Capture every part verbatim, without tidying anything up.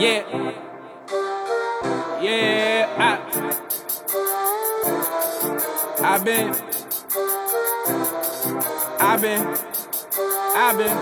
Yeah, yeah, I, I've been, I've been, I've been,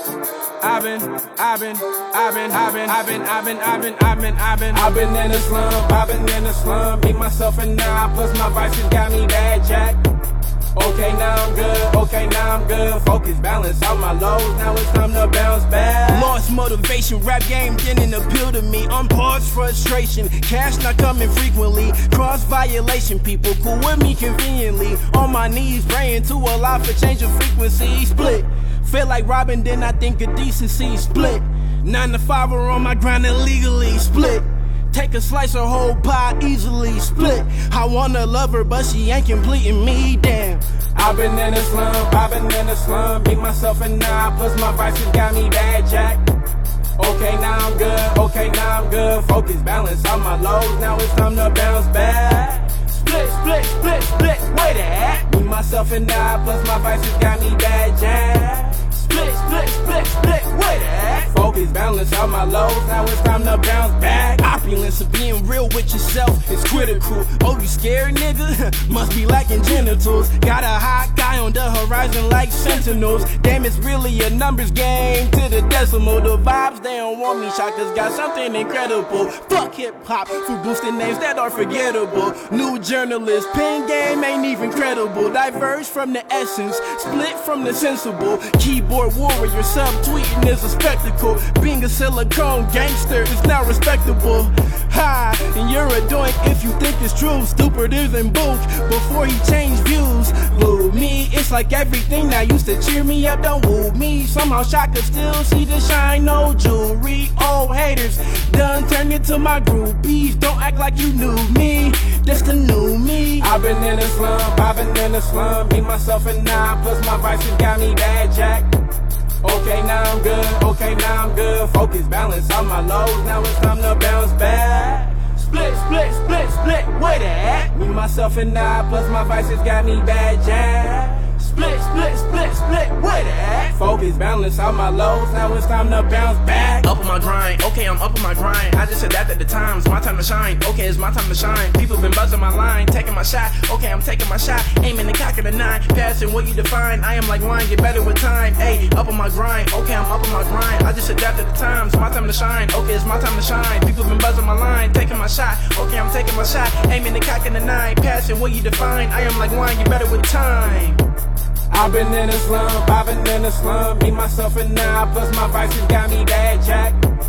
I've been, I've been, I've been, I've been, I've been, I've been, I've been, I've been, I've been, I've been in the slum, I've been in the slum, me, myself, and I, plus my vices got me bad, Jack. Okay, now I'm good, okay, now I'm good. Focus, balance out my lows, now it's time to bounce back. Lost motivation, rap game didn't appeal to me. Unpaused frustration, cash not coming frequently. Cross violation, people cool with me conveniently. On my knees, praying to Allah for change of frequency. Split, feel like robbing, then I think of decency. Split, nine to five are on my grind illegally. Split, take a slice of whole pie easily. Split, I wanna love her, but she ain't completing me, damn. I've been in the slum, I've been in the slum, me, myself, and I, plus my vices got me bad, Jack. Okay, now I'm good, okay, now I'm good. Focus, balance out my lows, now it's time to bounce back. Split, split, split, split, where they at? Me, myself, and I, plus my vices got me bad, Jack. Split, split, split, split, where they at? Focus, balance out my lows, now it's time to bounce back. Opulence of being real with yourself is critical. Oh, you scared, nigga? Must be lacking genitals. Got a hot guy on the horizon like sentinels. Damn, it's really a numbers game to the decimal. The vibes, they don't want me. Shaka's got something incredible. Fuck hip-hop for boosting names that are forgettable. New journalist, pen game ain't even credible. Diverge from the essence, split from the sensible. Keyboard warrior, subtweeting is a spectacle. Being a silicone gangster is now respectable. Ha, and you're a doink if you think it's true. Stupider than Book before he changed views. Boo me, it's like everything that used to cheer me up don't woo me. Somehow Shaka still see the shine, no jewelry. Old haters done turned into my groupies. Don't act like you knew me, that's the new me. I've been in the slum, I've been in the slum, me, myself, and I, plus my vices got me bad, Jack. Okay, now I'm good, okay, now I'm good. Focus, balance out my lows, now it's time to bounce back. Split, split, split, split, where they at? Me, myself, and I, plus my vices got me bad, Jack. Split, split, split, split, where they at? Focus, balance out my lows, now it's time to bounce back. Up on my grind, okay, I'm up on my grind. I just adapted the times, my time to shine. Okay, it's my time to shine. People been buzzing my line, taking my shot. Okay, I'm taking my shot, aiming the cock of the nine. Passing what you define, I am like wine, get better with time. Hey, up on my grind, okay, I'm up on my grind. I just adapted the times, my time to shine. Okay, it's my time to shine. People been buzzing my line, taking my shot. Okay, I'm taking my shot, aiming the cock of the nine. Passing what you define, I am like wine, get better with time. I've been in the slum, I've been in the slum, me, myself, and I, plus my vices got me bad, Jack.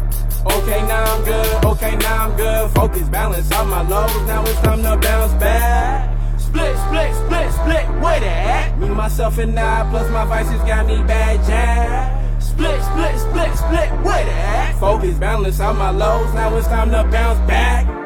Okay, now I'm good, okay, now I'm good. Focus, balance out my lows, now it's time to bounce back. Split, split, split, split, where they at? Me, myself, and I, plus my vices got me bad, Jack. Split, split, split, split, where they at? Focus, balance out my lows, now it's time to bounce back.